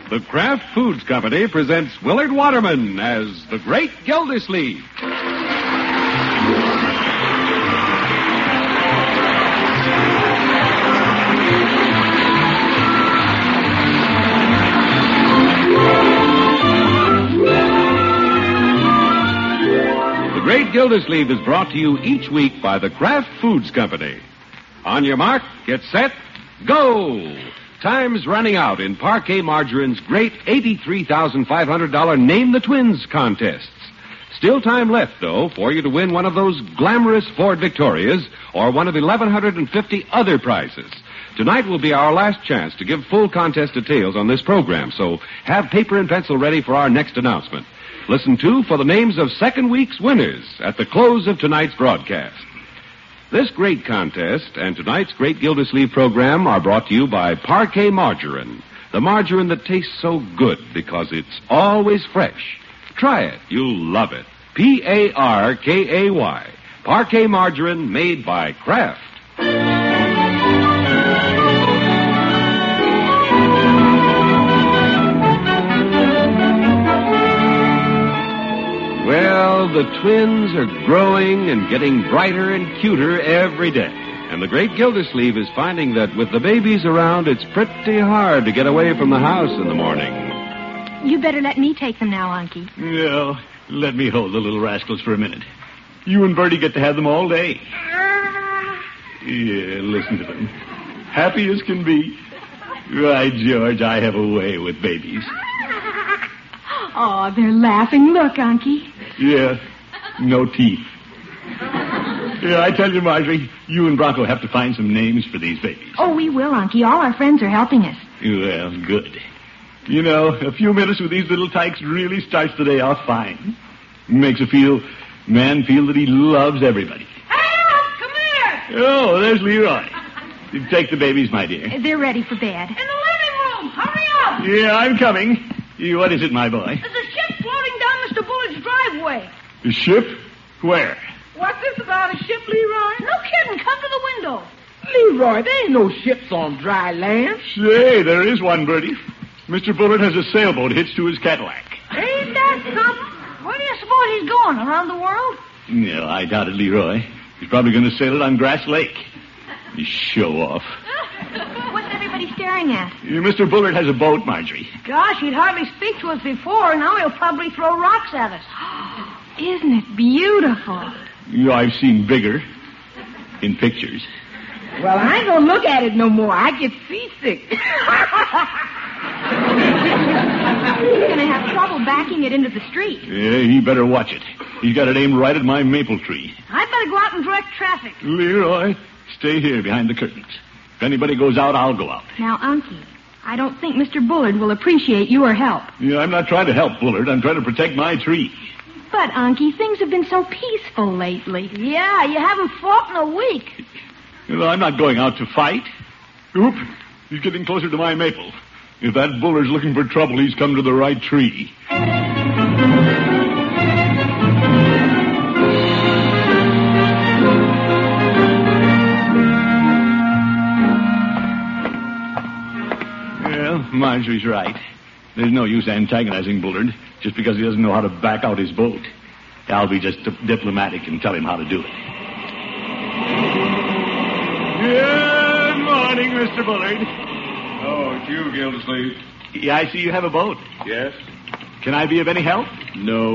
The Kraft Foods Company presents Willard Waterman as the Great Gildersleeve. The Great Gildersleeve is brought to you each week by the Kraft Foods Company. On your mark, get set, go! Time's running out in Parquet Margarine's great $83,500 Name the Twins contests. Still time left, though, for you to win one of those glamorous Ford Victorias or one of 1,150 other prizes. Tonight will be our last chance to give full contest details on this program, so have paper and pencil ready for our next announcement. Listen, too, for the names of second week's winners at the close of tonight's broadcast. This great contest and tonight's Great Gildersleeve program are brought to you by Parquet Margarine, the margarine that tastes so good because it's always fresh. Try it. You'll love it. P-A-R-K-A-Y. Parquet Margarine made by Kraft. Well, the twins are growing and getting brighter and cuter every day. And the Great Gildersleeve is finding that with the babies around, it's pretty hard to get away from the house in the morning. You better let me take them now, Unky. No, let me hold the little rascals for a minute. You and Bertie get to have them all day. Yeah, listen to them. Happy as can be. Right, George, I have a way with babies. Oh, they're laughing. Look, Unky. Yeah, no teeth. Yeah, I tell you, Marjorie, you and Bronco have to find some names for these babies. Oh, we will, Unky. All our friends are helping us. Well, good. You know, a few minutes with these little tykes really starts the day off fine. Makes a man feel that he loves everybody. Hey, come here! Oh, there's Leroy. Take the babies, my dear. They're ready for bed. In the living room! Hurry up! Yeah, I'm coming. What is it, my boy? There's a ship floating down Mr. Bullard's driveway. A ship? Where? What's this about a ship, Leroy? No kidding. Come to the window. Leroy, there ain't no ships on dry land. Say, there is one, Bertie. Mr. Bullard has a sailboat hitched to his Cadillac. Ain't that something? Where do you suppose he's going? Around the world? No, I doubt it, Leroy. He's probably going to sail it on Grass Lake. You show off. What's everybody staring at? Mr. Bullard has a boat, Marjorie. Gosh, he'd hardly speak to us before. Now he'll probably throw rocks at us. Isn't it beautiful? I've seen bigger in pictures. Well, I ain't gonna look at it no more. I get seasick. He's going to have trouble backing it into the street. Yeah, he better watch it. He's got it aimed right at my maple tree. I'd better go out and direct traffic. Leroy, stay here behind the curtains. If anybody goes out, I'll go out. Now, Unky, I don't think Mr. Bullard will appreciate your help. Yeah, I'm not trying to help Bullard. I'm trying to protect my tree. But, Unky, things have been so peaceful lately. Yeah, you haven't fought in a week. I'm not going out to fight. Oop, he's getting closer to my maple. If that Bullard's looking for trouble, he's come to the right tree. Well, Marjorie's right. There's no use antagonizing Bullard just because he doesn't know how to back out his boat. I'll be just diplomatic and tell him how to do it. Good morning, Mr. Bullard. Oh, it's you, Gildersleeve. Yeah, I see you have a boat. Yes? Can I be of any help? No.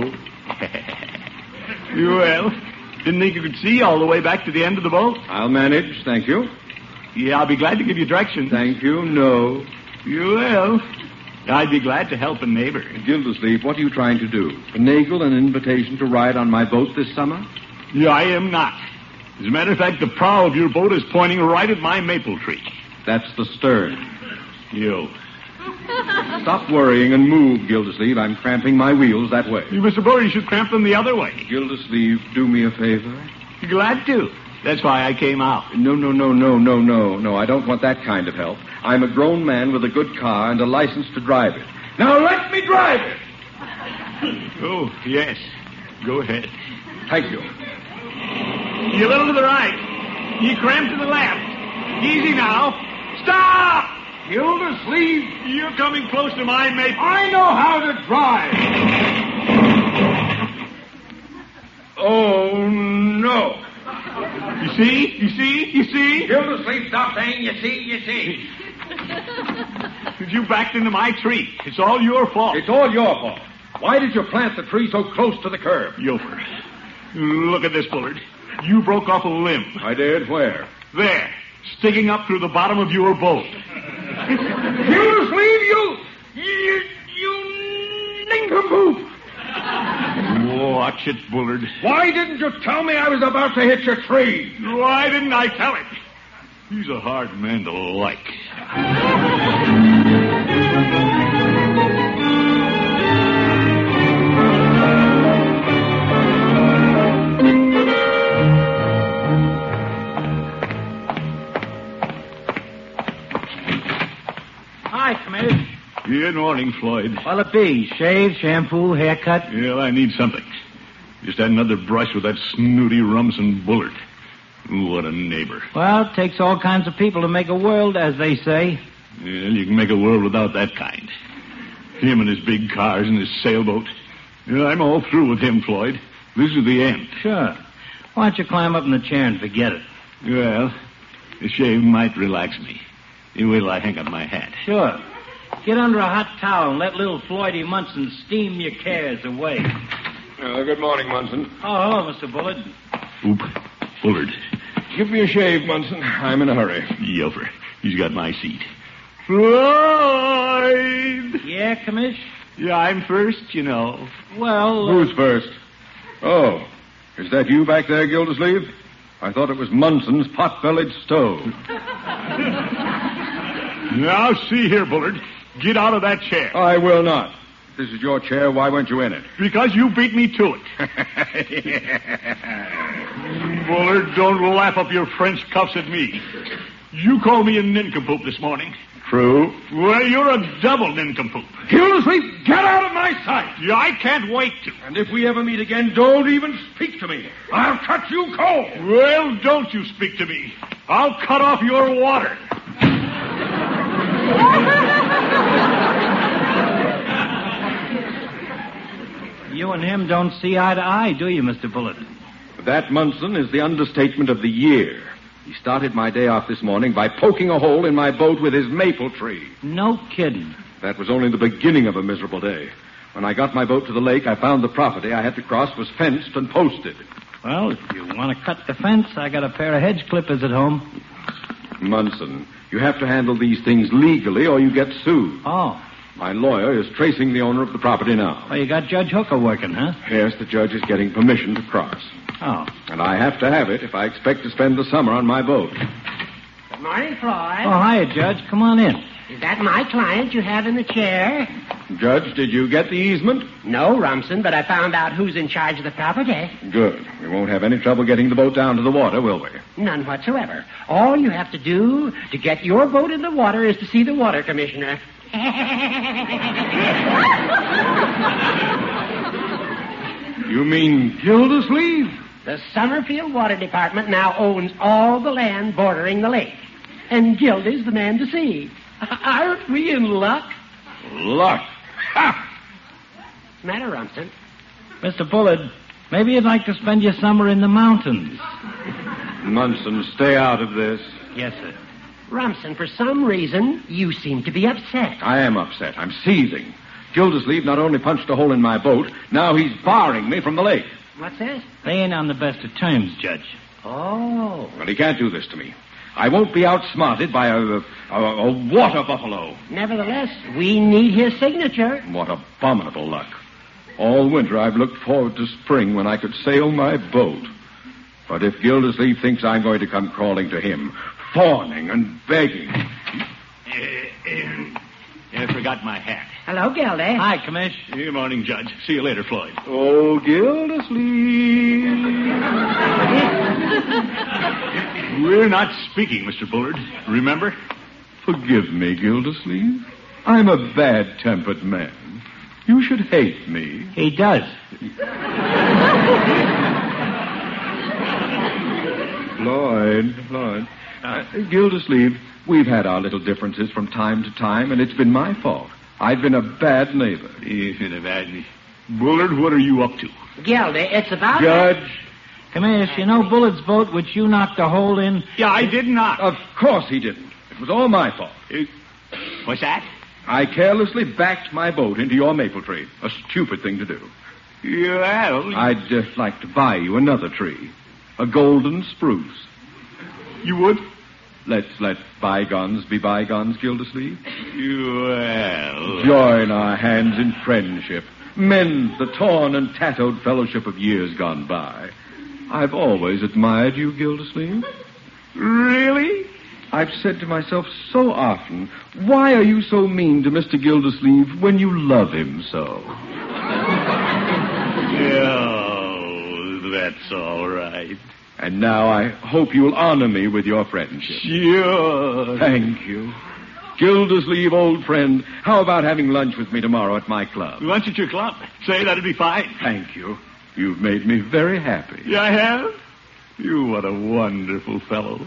Well, didn't think you could see all the way back to the end of the boat? I'll manage, thank you. Yeah, I'll be glad to give you directions. Thank you, no. You will. I'd be glad to help a neighbor. Gildersleeve, what are you trying to do? Finagle an invitation to ride on my boat this summer? Yeah, I am not. As a matter of fact, the prow of your boat is pointing right at my maple tree. That's the stern. You. Stop worrying and move, Gildersleeve. I'm cramping my wheels that way. Mr. Bullard, you should cramp them the other way. Gildersleeve, do me a favor. Glad to. That's why I came out. No. I don't want that kind of help. I'm a grown man with a good car and a license to drive it. Now let me drive it! Oh, yes. Go ahead. Thank you. You a little to the right. You cramp to the left. Easy now. Stop! Gildersleeve, You're coming close to my mate. I know how to drive. Oh, no. You see? Gildersleeve, stop saying you see. Because you backed into my tree. It's all your fault. It's all your fault. Why did you plant the tree so close to the curb? Yofer, look at this, Bullard. You broke off a limb. I did? Where? There, sticking up through the bottom of your boat. Gildersleeve, you nincompoop! Watch it, Bullard. Why didn't you tell me I was about to hit your tree? Why didn't I tell him? He's a hard man to like. Hi, Committee. Good morning, Floyd. What'll it be? Shave, shampoo, haircut? Yeah, I need something. Just had another brush with that snooty Rumson Bullard. What a neighbor. Well, it takes all kinds of people to make a world, as they say. Yeah, you can make a world without that kind. Him and his big cars and his sailboat. Yeah, I'm all through with him, Floyd. This is the end. Sure. Why don't you climb up in the chair and forget it? Well, a shave might relax me. You wait till I hang up my hat. Sure. Get under a hot towel and let little Floydie Munson steam your cares away. Good morning, Munson. Oh, hello, Mr. Bullard. Oop. Bullard. Give me a shave, Munson. I'm in a hurry. Yofer. He's got my seat. Floyd! Yeah, Commish? Yeah, I'm first, you know. Well... Who's first? Oh, is that you back there, Gildersleeve? I thought it was Munson's pot-bellied stove. Now, see here, Bullard. Get out of that chair. I will not. If this is your chair, why weren't you in it? Because you beat me to it. Bullard, don't laugh up your French cuffs at me. You called me a nincompoop this morning. True. Well, you're a double nincompoop. Gildersleeve, get out of my sight! Yeah, I can't wait to. And if we ever meet again, don't even speak to me. I'll cut you cold. Well, don't you speak to me. I'll cut off your water. You and him don't see eye to eye, do you, Mr. Bullard? That, Munson, is the understatement of the year. He started my day off this morning by poking a hole in my boat with his maple tree. No kidding. That was only the beginning of a miserable day. When I got my boat to the lake, I found the property I had to cross was fenced and posted. Well, if you want to cut the fence, I got a pair of hedge clippers at home. Munson, you have to handle these things legally or you get sued. Oh. My lawyer is tracing the owner of the property now. Well, you got Judge Hooker working, huh? Yes, the judge is getting permission to cross. Oh. And I have to have it if I expect to spend the summer on my boat. Good morning, Floyd. Oh, hiya, Judge. Come on in. Is that my client you have in the chair? Judge, did you get the easement? No, Rumson, but I found out who's in charge of the property. Good. We won't have any trouble getting the boat down to the water, will we? None whatsoever. All you have to do to get your boat in the water is to see the water commissioner. You mean Gildersleeve? The Summerfield Water Department now owns all the land bordering the lake. And Gildy's the man to see. Aren't we in luck? Luck. Ha! Matter, Rumson? Mr. Bullard, maybe you'd like to spend your summer in the mountains. Munson, stay out of this. Yes, sir. Rumson, for some reason, you seem to be upset. I am upset. I'm seething. Gildersleeve not only punched a hole in my boat, now he's barring me from the lake. What's this? They ain't on the best of terms, Judge. Oh. But he can't do this to me. I won't be outsmarted by a water buffalo. Nevertheless, we need his signature. What abominable luck. All winter I've looked forward to spring when I could sail my boat. But if Gildersleeve thinks I'm going to come crawling to him, fawning and begging... I forgot my hat. Hello, Gildy. Hi, Commish. Good morning, Judge. See you later, Floyd. Oh, Gildersleeve. We're not speaking, Mr. Bullard. Remember? Forgive me, Gildersleeve. I'm a bad-tempered man. You should hate me. He does. Floyd. Gildersleeve, We've had our little differences from time to time, and it's been my fault. I've been a bad neighbor. You've been a bad neighbor. Bullard, what are you up to? Gildy, it's about... Judge. Come here, you know Bullard's boat, which you knocked a hole in? Yeah, I did not. Of course he didn't. It was all my fault. What's that? I carelessly backed my boat into your maple tree. A stupid thing to do. Well... I'd like to buy you another tree. A golden spruce. You would? Let's let bygones be bygones, Gildersleeve. Well... Join our hands in friendship. Mend the torn and tattooed fellowship of years gone by. I've always admired you, Gildersleeve. Really? I've said to myself so often, why are you so mean to Mr. Gildersleeve when you love him so? Oh, that's all right. And now I hope you'll honor me with your friendship. Sure. Thank you. Gildersleeve, old friend, how about having lunch with me tomorrow at my club? Lunch at your club? Say, that'd be fine. Thank you. You've made me very happy. Yeah, I have? You, what a wonderful fellow.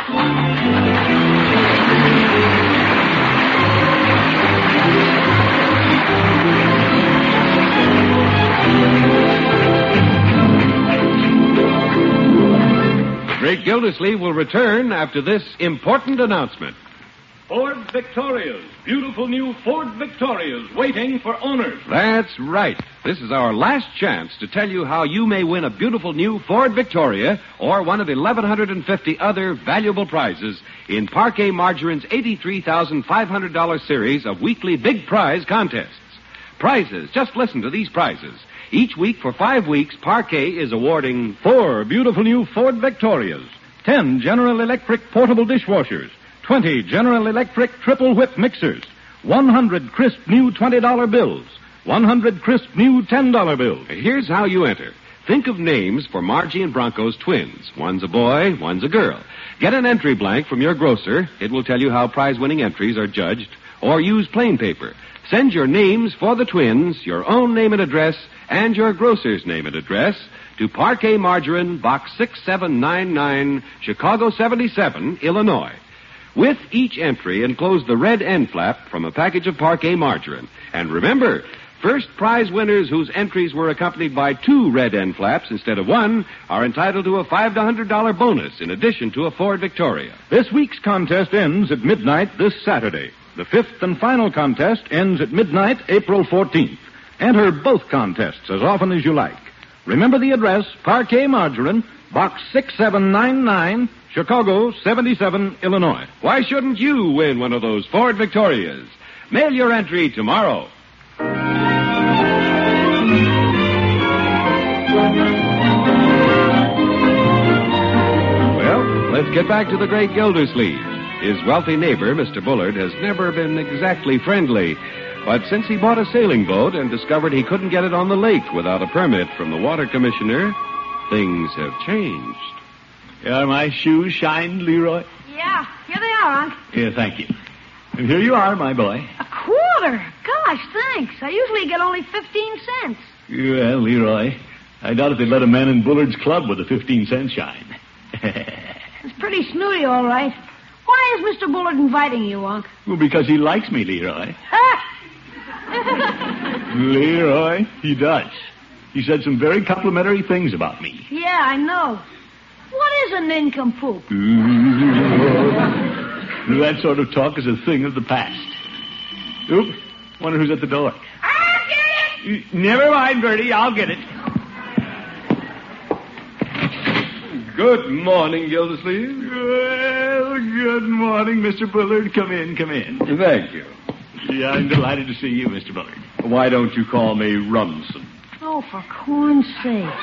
Great Gildersleeve will return after this important announcement. Ford Victorias. Beautiful new Ford Victorias waiting for owners. That's right. This is our last chance to tell you how you may win a beautiful new Ford Victoria or one of 1,150 other valuable prizes in Parquet Margarine's $83,500 series of weekly big prize contests. Prizes. Just listen to these prizes. Each week for 5 weeks, Parquet is awarding 4 beautiful new Ford Victorias, 10 General Electric portable dishwashers, 20 General Electric triple whip mixers, 100 crisp new $20 bills, 100 crisp new $10 bills. Here's how you enter. Think of names for Margie and Bronco's twins. One's a boy, one's a girl. Get an entry blank from your grocer. It will tell you how prize-winning entries are judged. Or use plain paper. Send your names for the twins, your own name and address, and your grocer's name and address to Parquet Margarine, Box 6799, Chicago 77, Illinois. With each entry, enclose the red end flap from a package of Parquet Margarine. And remember, first prize winners whose entries were accompanied by 2 red end flaps instead of 1 are entitled to a $500 bonus in addition to a Ford Victoria. This week's contest ends at midnight this Saturday. The 5th and final contest ends at midnight, April 14th. Enter both contests as often as you like. Remember the address, Parquet Margarine, Box 6799, Chicago 77, Illinois. Why shouldn't you win one of those Ford Victorias? Mail your entry tomorrow. Well, let's get back to the great Gildersleeve. His wealthy neighbor, Mr. Bullard, has never been exactly friendly. But since he bought a sailing boat and discovered he couldn't get it on the lake without a permit from the water commissioner, things have changed. Are my shoes shined, Leroy? Yeah, here they are, Unc. Yeah, thank you. And here you are, my boy. A quarter? Gosh, thanks. I usually get only 15 cents. Well, Leroy, I doubt if they'd let a man in Bullard's club with a 15-cent shine. It's pretty snooty, all right. Why is Mr. Bullard inviting you, Unc? Well, because he likes me, Leroy. Leroy, he does. He said some very complimentary things about me. Yeah, I know. What is a nincompoop? That sort of talk is a thing of the past. Oop, wonder who's at the door. I'll get it! Never mind, Bertie, I'll get it. Good morning, Gildersleeve. Well, good morning, Mr. Bullard. Come in, come in. Thank you. Yeah, I'm delighted to see you, Mr. Bullard. Why don't you call me Rumson? Oh, for corn's sake.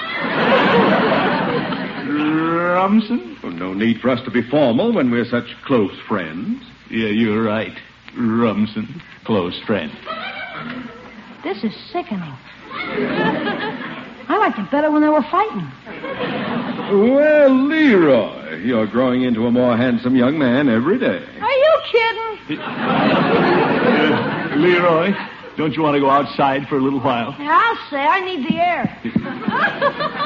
Rumson? Well, no need for us to be formal when we're such close friends. Yeah, you're right. Rumson, close friend. This is sickening. I liked it better when they were fighting. Well, Leroy, you're growing into a more handsome young man every day. Are you kidding? Leroy, don't you want to go outside for a little while? Yeah, I'll say. I need the air.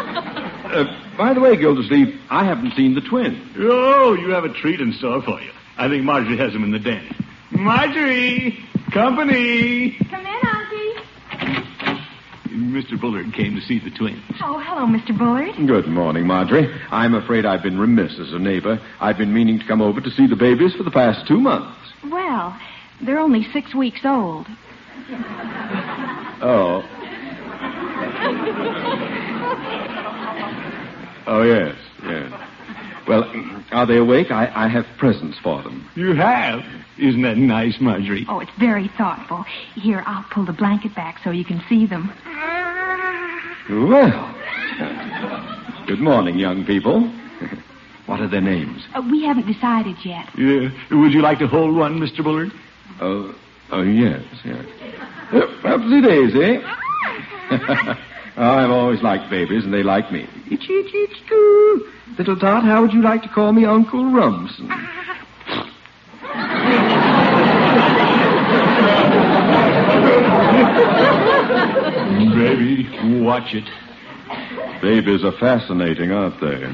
By the way, Gildersleeve, I haven't seen the twins. Oh, you have a treat in store for you. I think Marjorie has them in the den. Marjorie! Company! Come in, Auntie. Mr. Bullard came to see the twins. Oh, hello, Mr. Bullard. Good morning, Marjorie. I'm afraid I've been remiss as a neighbor. I've been meaning to come over to see the babies for the past 2 months. Well, they're only 6 weeks old. Oh. Oh, yes. Well, are they awake? I have presents for them. You have? Isn't that nice, Marjorie? Oh, it's very thoughtful. Here, I'll pull the blanket back so you can see them. Well, good morning, young people. What are their names? We haven't decided yet. Would you like to hold one, Mr. Bullard? Oh, yes. Upsy daisy. I've always liked babies, and they like me. Itchy-itchy-itchy-coo. Little Tot, how would you like to call me Uncle Rumson? Baby, watch it. Babies are fascinating, aren't they?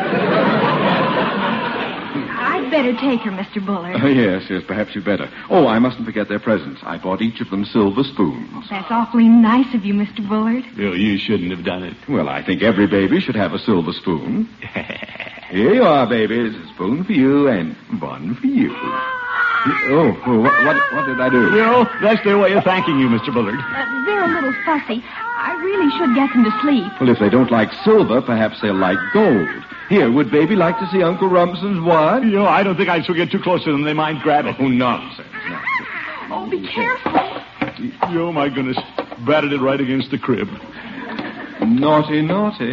I'd better take her, Mr. Bullard. Oh, yes, perhaps you'd better. Oh, I mustn't forget their presents. I bought each of them silver spoons. That's awfully nice of you, Mr. Bullard. You shouldn't have done it. Well, I think every baby should have a silver spoon. Here you are, babies. A spoon for you and one for you. Oh, what did I do? That's their way of thanking you, Mr. Bullard. They're a little fussy. I really should get them to sleep. Well, if they don't like silver, perhaps they'll like gold. Here, would Baby like to see Uncle Rumson's watch? I don't think I shall get too close to them. They might grab it. Oh, nonsense. Oh, be careful. Oh, my goodness. Batted it right against the crib. Naughty.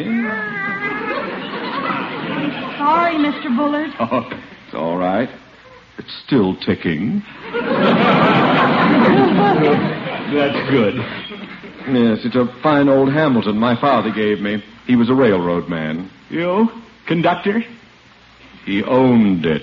Sorry, Mr. Bullard. Oh, it's all right. It's still ticking. That's good. Yes, it's a fine old Hamilton my father gave me. He was a railroad man. You? Conductor? He owned it.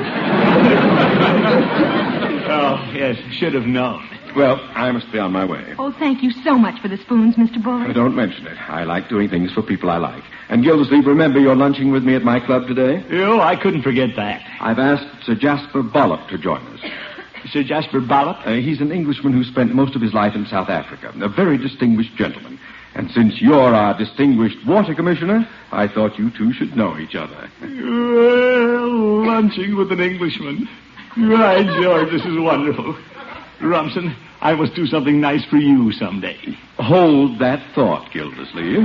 Oh, yes, should have known. Well, I must be on my way. Oh, thank you so much for the spoons, Mr. Bullard. Don't mention it. I like doing things for people I like. And Gildersleeve, remember you're lunching with me at my club today? I couldn't forget that. I've asked Sir Jasper Bollock to join us. Sir Jasper Bollock? He's an Englishman who spent most of his life in South Africa. A very distinguished gentleman. And since you're our distinguished water commissioner, I thought you two should know each other. Well, lunching with an Englishman. Right, George, this is wonderful. Rumson, I must do something nice for you someday. Hold that thought, Gildersleeve.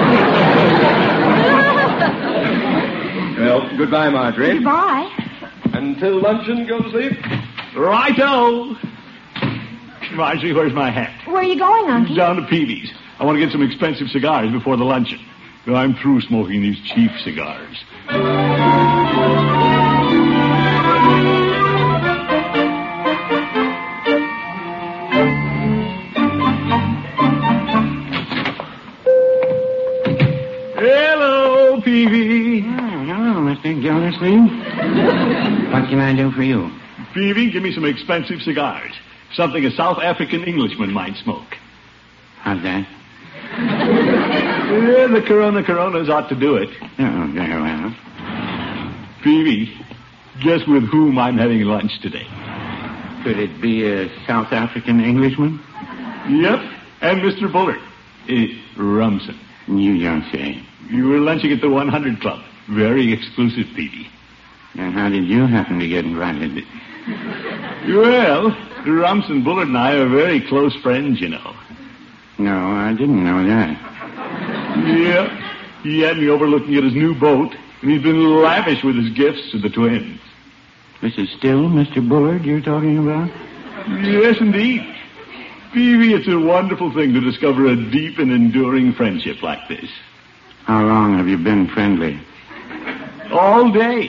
Well, goodbye, Marjorie. Goodbye. Until luncheon, Gildersleeve. Righto. Marjorie, where's my hat? Where are you going, Uncle? Down to Peavy's. I want to get some expensive cigars before the luncheon. I'm through smoking these cheap cigars. Hello, Peavy. Hello, Mr. Gildersleeve. What can I do for you? Peavy, give me some expensive cigars. Something a South African Englishman might smoke. How's that? Yeah, the Coronas ought to do it. Oh, very well. Peavy, guess with whom I'm having lunch today? Could it be a South African Englishman? Yep, and Mr. Bullard. Rumson. You don't say. You were lunching at the 100 Club. Very exclusive, Peavy. And how did you happen to get invited? Well, Rumson, Bullard, and I are very close friends, you know. No, I didn't know that. Yep. He had me over looking at his new boat, and he's been lavish with his gifts to the twins. This is still Mr. Bullard you're talking about? Yes, indeed. Peavy, it's a wonderful thing to discover a deep and enduring friendship like this. How long have you been friendly? All day.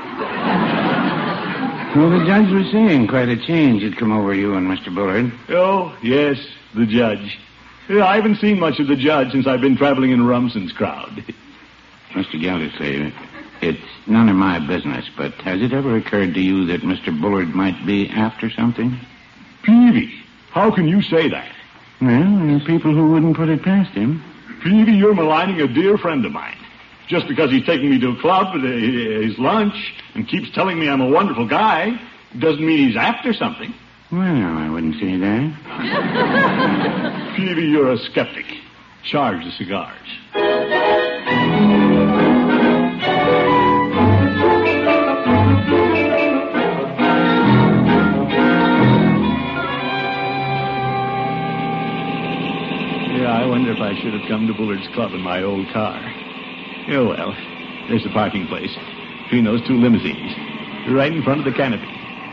Well, the judge was saying quite a change had come over you and Mr. Bullard. Oh, yes, the judge. I haven't seen much of the judge since I've been traveling in Rumson's crowd. Mr. Gildersleeve, it's none of my business, but has it ever occurred to you that Mr. Bullard might be after something? Peavy, how can you say that? Well, there are people who wouldn't put it past him. Peavy, you're maligning a dear friend of mine. Just because he's taking me to a club, his lunch, and keeps telling me I'm a wonderful guy, doesn't mean he's after something. Well, I wouldn't say that. Peavy, you're a skeptic. Charge the cigars. I wonder if I should have come to Bullard's Club in my old car. Oh, well, there's the parking place. Between those two limousines. Right in front of the canopy.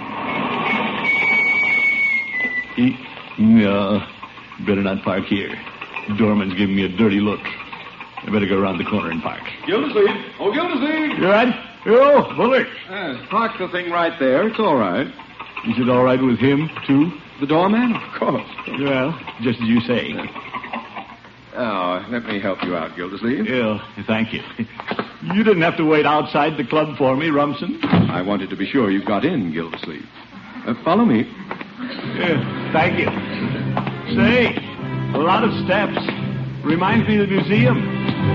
No, better not park here. Doorman's giving me a dirty look. I better go around the corner and park. Gildersleeve! Oh, Gildersleeve! You all right? Oh, Bullard. Park the thing right there. It's all right. Is it all right with him, too? The doorman? Of course. Well, just as you say. Oh, let me help you out, Gildersleeve. Oh, thank you. You didn't have to wait outside the club for me, Rumson. I wanted to be sure you got in, Gildersleeve. Follow me. Thank you. Say, a lot of steps. Reminds me of the museum.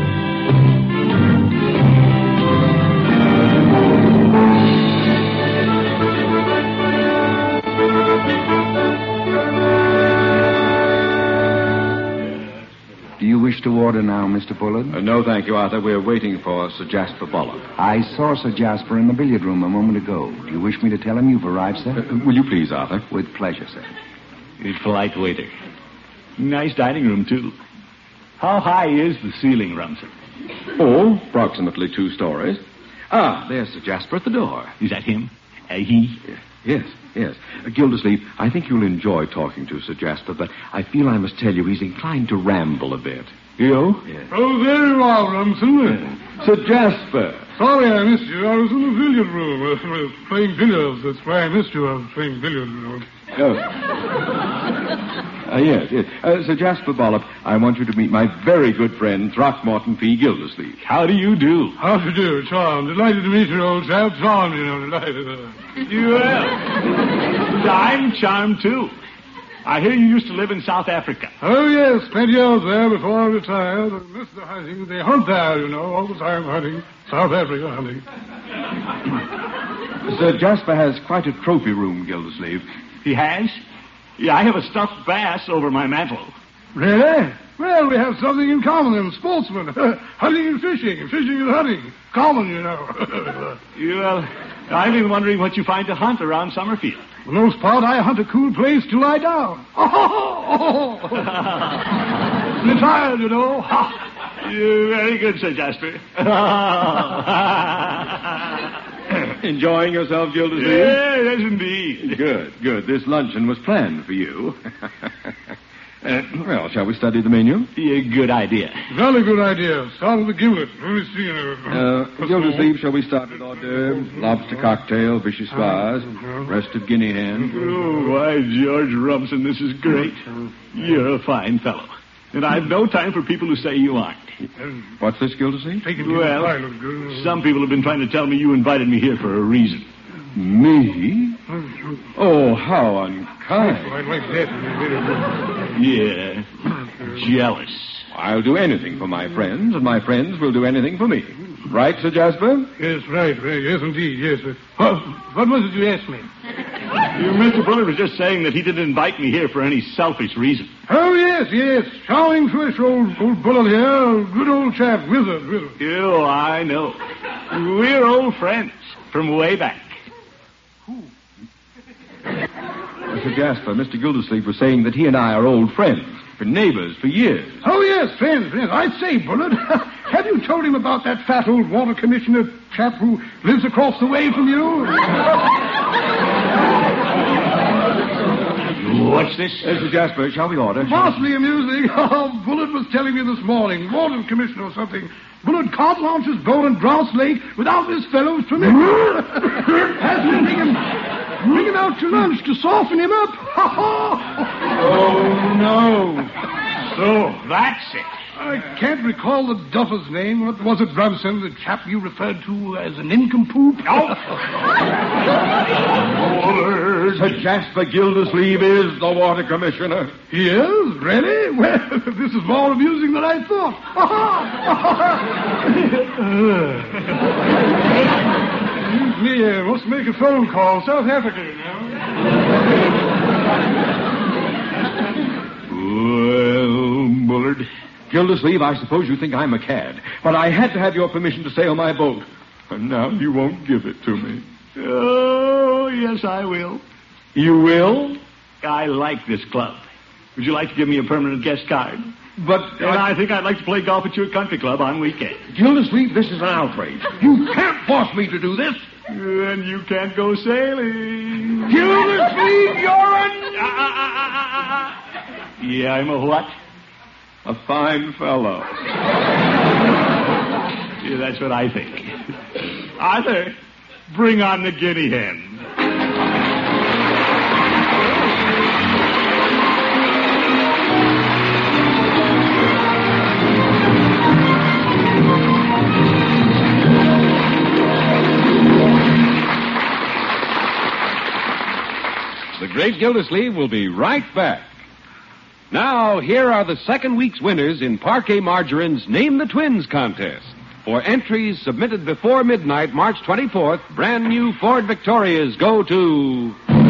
Do you wish to order now, Mr. Bullard? No, thank you, Arthur. We're waiting for Sir Jasper Bullock. I saw Sir Jasper in the billiard room a moment ago. Do you wish me to tell him you've arrived, sir? Will you please, Arthur? With pleasure, sir. A polite waiter. Nice dining room, too. How high is the ceiling, Rumson? Oh, approximately 2 stories. Ah, there's Sir Jasper at the door. Is that him? He? Yes. Gildersleeve, I think you'll enjoy talking to Sir Jasper, but I feel I must tell you he's inclined to ramble a bit. You? Yes. Oh, very well, Rumson. Sir Jasper. Sorry I missed you. I was in the billiard room playing billiards. That's why I missed you. I was playing billiards. Oh. Yes. Sir Jasper Bollock, I want you to meet my very good friend, Throckmorton P. Gildersleeve. How do you do? How do you do? Charmed. Delighted to meet you, old chap. Charmed, delighted. Well, I'm charmed, too. I hear you used to live in South Africa. Oh, yes. Spent years there before I retired. I missed the hunting. They hunt there, all the time hunting. South Africa hunting. Sir Jasper has quite a trophy room, Gildersleeve. He has? Yeah, I have a stuffed bass over my mantel. Really? Well, we have something in common then, sportsmen. Hunting and fishing. Fishing and hunting. Common, Well, I've been wondering what you find to hunt around Summerfield. For the most part, I hunt a cool place to lie down. Retired, You're very good, Sir Jasper. Enjoying yourself, Gildersleeve? Yes, indeed. Good. This luncheon was planned for you. Well, shall we study the menu? Yeah, good idea. Very good idea. Start with the gimlet. Let me see. Gildersleeve, shall we start with hors d'oeuvre, lobster cocktail, vichyssoise, roasted guinea hen? Oh, why, George Rumson, this is great. You're a fine fellow. And I've no time for people who say you aren't. What's this, Gildersleeve? Well, some people have been trying to tell me you invited me here for a reason. Me? Oh, how unkind. Yeah, jealous. I'll do anything for my friends, and my friends will do anything for me. Right, Sir Jasper? Yes, right. Yes, indeed, yes. What was it you asked me? Mr. Bullard was just saying that he didn't invite me here for any selfish reason. Oh, yes. Charming fish, old Bullard here. Good old chap, wizard. Oh, I know. We're old friends from way back. Sir Jasper, Mr. Gildersleeve was saying that he and I are old friends. Been neighbors for years. Oh, yes, friends. I say, Bullard, have you told him about that fat old water commissioner chap who lives across the way from you? What's this? Sir Jasper, shall we order? Vastly amusing. Oh, Bullard was telling me this morning, water commissioner or something. Bullard can't launch his boat on Grouse Lake without this fellow's permission. Has to bring him out to lunch to soften him up. Oh, no. So, that's it. I can't recall the duffer's name. What was it, Brunson? The chap you referred to as an nincompoop? No. Sir Jasper Gildersleeve is the water commissioner. He is? Really? Well, this is more amusing than I thought. Excuse me, I must make a phone call. South Africa now. Well, Bullard. Gildersleeve, I suppose you think I'm a cad, but I had to have your permission to sail my boat. And now you won't give it to me. Oh, yes, I will. You will? I like this club. Would you like to give me a permanent guest card? But And I think I'd like to play golf at your country club on weekends. Gildersleeve, this is an outrage. You can't force me to do this. And you can't go sailing. Gildersleeve, you're an... Yeah, I'm a what? A fine fellow. Yeah, that's what I think. Arthur, bring on the guinea hen. The Great Gildersleeve will be right back. Now, here are the second week's winners in Parquet Margarine's Name the Twins contest. For entries submitted before midnight, March 24th, brand new Ford Victorias go to...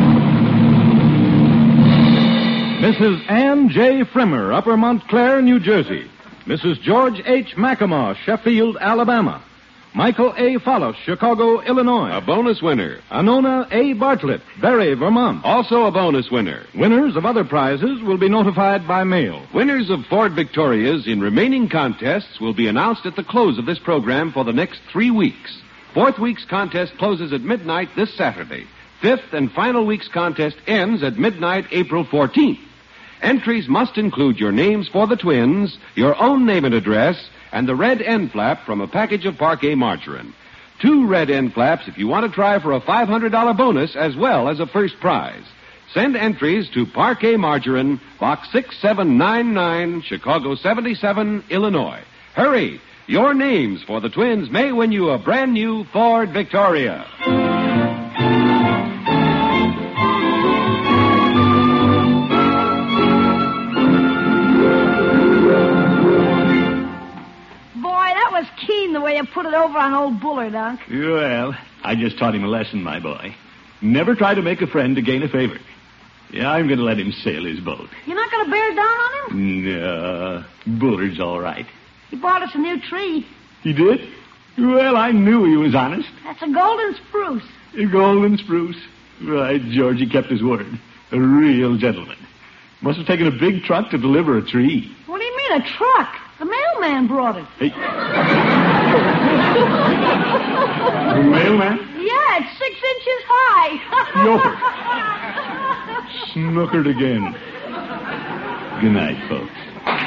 Mrs. Ann J. Frimmer, Upper Montclair, New Jersey. Mrs. George H. McEmaw, Sheffield, Alabama. Michael A. Follis, Chicago, Illinois. A bonus winner. Anona A. Bartlett, Barry, Vermont. Also a bonus winner. Winners of other prizes will be notified by mail. Winners of Ford Victorias in remaining contests will be announced at the close of this program for the next 3 weeks. Fourth week's contest closes at midnight this Saturday. Fifth and final week's contest ends at midnight April 14th. Entries must include your names for the twins, your own name and address, and the red end flap from a package of Parquet margarine. 2 red end flaps if you want to try for a $500 bonus as well as a first prize. Send entries to Parquet Margarine, Box 6799, Chicago 77, Illinois. Hurry! Your names for the twins may win you a brand new Ford Victoria. Keen the way you put it over on old Bullard, Unc. Well, I just taught him a lesson, my boy. Never try to make a friend to gain a favor. Yeah, I'm going to let him sail his boat. You're not going to bear down on him? No, Bullard's all right. He bought us a new tree. He did? Well, I knew he was honest. That's a golden spruce. A golden spruce. Right, George, he kept his word. A real gentleman. Must have taken a big truck to deliver a tree. What do you mean, a truck? The mailman brought it. Hey. The mailman? Yeah, it's 6 inches high. Snookered again. Good night, folks.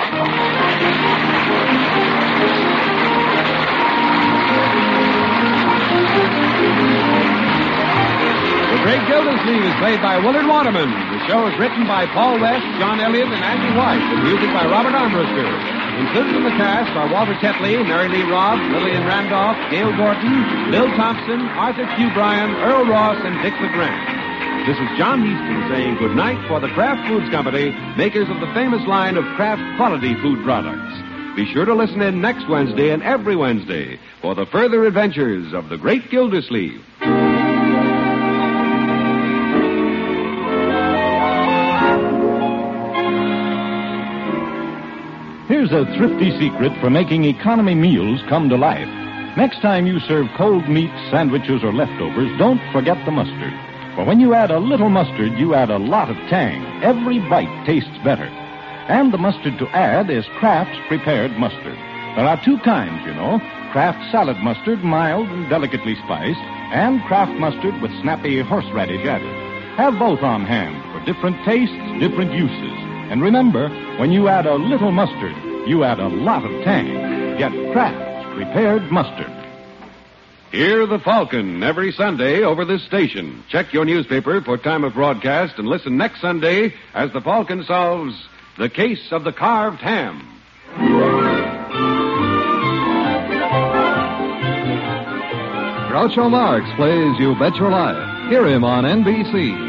The Great Gildersleeve is played by Willard Waterman. The show is written by Paul West, John Elliott, and Andy White, and music by Robert Armbruster. Included in the cast are Walter Tetley, Mary Lee Robb, Lillian Randolph, Gail Gordon, Bill Thompson, Arthur Q. Bryan, Earl Ross, and Dick LeGrand. This is John Heaston saying good night for the Kraft Foods Company, makers of the famous line of Kraft quality food products. Be sure to listen in next Wednesday and every Wednesday for the further adventures of the Great Gildersleeve. Here's a thrifty secret for making economy meals come to life. Next time you serve cold meats, sandwiches, or leftovers, don't forget the mustard. For when you add a little mustard, you add a lot of tang. Every bite tastes better. And the mustard to add is Kraft's prepared mustard. There are 2 kinds, you know. Kraft salad mustard, mild and delicately spiced, and Kraft mustard with snappy horseradish added. Have both on hand for different tastes, different uses. And remember, when you add a little mustard, you add a lot of tang. Get Kraft's prepared mustard. Hear the Falcon every Sunday over this station. Check your newspaper for time of broadcast and listen next Sunday as the Falcon solves the case of the carved ham. Groucho Marx plays You Bet Your Life. Hear him on NBC.